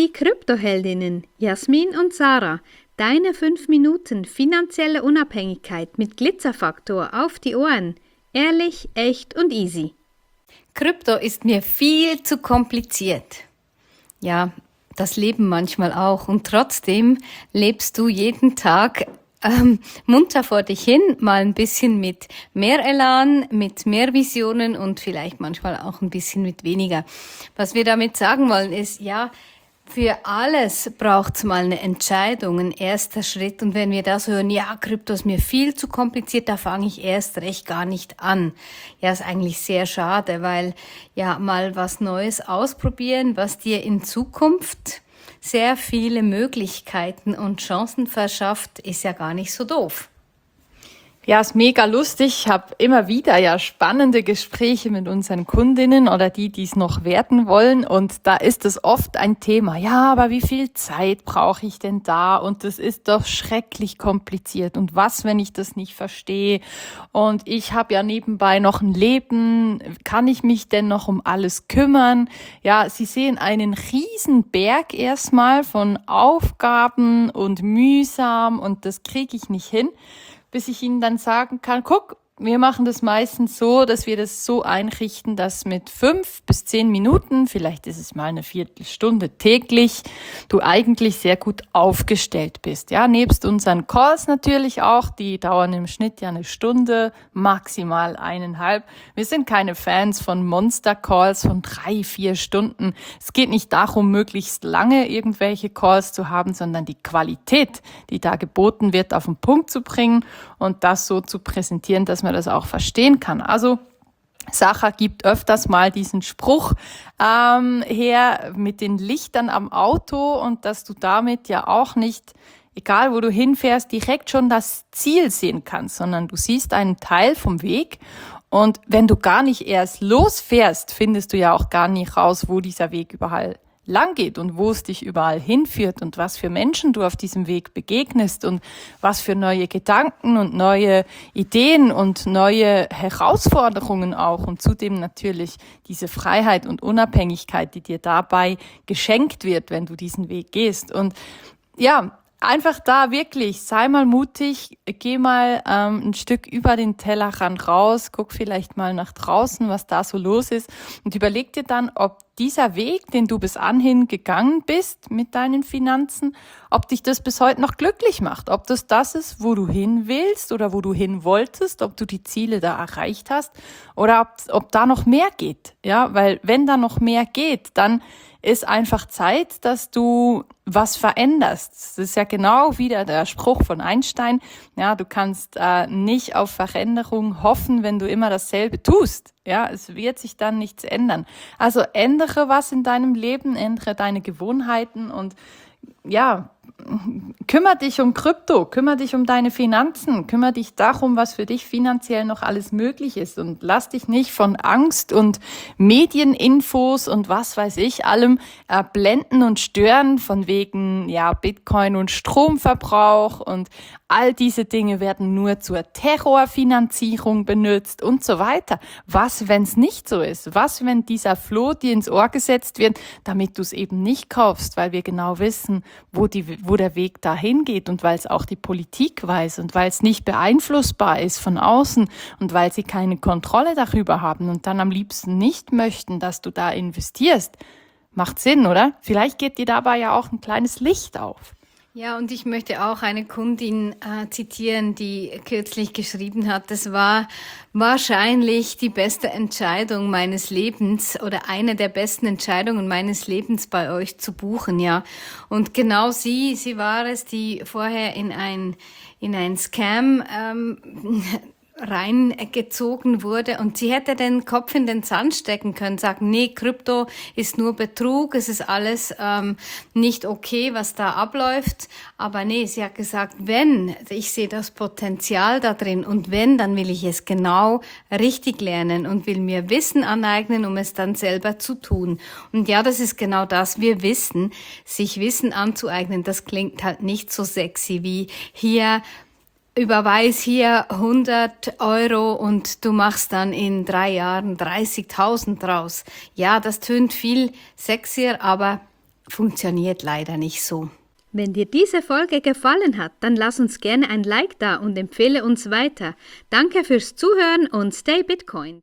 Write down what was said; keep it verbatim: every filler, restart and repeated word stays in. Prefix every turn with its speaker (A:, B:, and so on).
A: die Kryptoheldinnen Jasmin und Sarah. Deine fünf Minuten finanzielle Unabhängigkeit mit Glitzerfaktor auf die Ohren. Ehrlich, echt und easy.
B: Krypto ist mir viel zu kompliziert. Ja, das Leben manchmal auch. Und trotzdem lebst du jeden Tag ähm, munter vor dich hin, mal ein bisschen mit mehr Elan, mit mehr Visionen und vielleicht manchmal auch ein bisschen mit weniger. Was wir damit sagen wollen ist, ja, für alles braucht's mal eine Entscheidung, ein erster Schritt. Und wenn wir das hören, ja, Krypto ist mir viel zu kompliziert, da fange ich erst recht gar nicht an. Ja, ist eigentlich sehr schade, weil ja mal was Neues ausprobieren, was dir in Zukunft sehr viele Möglichkeiten und Chancen verschafft, ist ja gar nicht so doof.
C: Ja, ist mega lustig. Ich habe immer wieder ja spannende Gespräche mit unseren Kundinnen oder die, die es noch werden wollen. Und da ist es oft ein Thema. Ja, aber wie viel Zeit brauche ich denn da? Und das ist doch schrecklich kompliziert. Und was, wenn ich das nicht verstehe? Und ich habe ja nebenbei noch ein Leben. Kann ich mich denn noch um alles kümmern? Ja, Sie sehen einen riesen Berg erstmal von Aufgaben und mühsam. Und das kriege ich nicht hin, bis ich ihnen dann sagen kann, guck, wir machen das meistens so, dass wir das so einrichten, dass mit fünf bis zehn Minuten, vielleicht ist es mal eine Viertelstunde täglich, du eigentlich sehr gut aufgestellt bist. Ja, nebst unseren Calls natürlich auch, die dauern im Schnitt ja eine Stunde, maximal eineinhalb. Wir sind keine Fans von Monster-Calls von drei, vier Stunden. Es geht nicht darum, möglichst lange irgendwelche Calls zu haben, sondern die Qualität, die da geboten wird, auf den Punkt zu bringen und das so zu präsentieren, dass man das auch verstehen kann. Also Sacha gibt öfters mal diesen Spruch ähm, her mit den Lichtern am Auto und dass du damit ja auch nicht, egal wo du hinfährst, direkt schon das Ziel sehen kannst, sondern du siehst einen Teil vom Weg. Und wenn du gar nicht erst losfährst, findest du ja auch gar nicht raus, wo dieser Weg überall lang geht und wo es dich überall hinführt und was für Menschen du auf diesem Weg begegnest und was für neue Gedanken und neue Ideen und neue Herausforderungen auch und zudem natürlich diese Freiheit und Unabhängigkeit, die dir dabei geschenkt wird, wenn du diesen Weg gehst. Und ja, einfach da wirklich, sei mal mutig, geh mal ähm, ein Stück über den Tellerrand raus, guck vielleicht mal nach draußen, was da so los ist und überleg dir dann, ob dieser Weg, den du bis anhin gegangen bist mit deinen Finanzen, ob dich das bis heute noch glücklich macht, ob das das ist, wo du hin willst oder wo du hin wolltest, ob du die Ziele da erreicht hast oder ob, ob da noch mehr geht, ja, weil wenn da noch mehr geht, dann ist einfach Zeit, dass du was veränderst. Das ist ja genau wieder der Spruch von Einstein. Ja, du kannst äh, nicht auf Veränderung hoffen, wenn du immer dasselbe tust. Ja, es wird sich dann nichts ändern. Also ändere was in deinem Leben, ändere deine Gewohnheiten und ja, kümmere dich um Krypto, kümmere dich um deine Finanzen, kümmere dich darum, was für dich finanziell noch alles möglich ist und lass dich nicht von Angst und Medieninfos und was weiß ich allem äh, blenden und stören von wegen ja Bitcoin und Stromverbrauch und all diese Dinge werden nur zur Terrorfinanzierung benutzt und so weiter. Was, wenn es nicht so ist? Was, wenn dieser Floh dir ins Ohr gesetzt wird, damit du es eben nicht kaufst, weil wir genau wissen, wo die wo der Weg dahin geht und weil es auch die Politik weiß und weil es nicht beeinflussbar ist von außen und weil sie keine Kontrolle darüber haben und dann am liebsten nicht möchten, dass du da investierst. Macht Sinn, oder? Vielleicht geht dir dabei ja auch ein kleines Licht auf.
B: Ja, und ich möchte auch eine Kundin äh, zitieren, die kürzlich geschrieben hat, das war wahrscheinlich die beste Entscheidung meines Lebens oder eine der besten Entscheidungen meines Lebens bei euch zu buchen, ja. Und genau sie, sie war es, die vorher in ein in ein Scam ähm, reingezogen wurde und sie hätte den Kopf in den Sand stecken können, sagen, nee, Krypto ist nur Betrug, es ist alles ähm, nicht okay, was da abläuft, aber nee, sie hat gesagt, wenn, ich sehe das Potenzial da drin und wenn, dann will ich es genau richtig lernen und will mir Wissen aneignen, um es dann selber zu tun. Und ja, das ist genau das, wir wissen, sich Wissen anzueignen, das klingt halt nicht so sexy wie hier überweis hier hundert Euro und du machst dann in drei Jahren dreißigtausend draus. Ja, das tönt viel sexier, aber funktioniert leider nicht so.
A: Wenn dir diese Folge gefallen hat, dann lass uns gerne ein Like da und empfehle uns weiter. Danke fürs Zuhören und stay Bitcoin!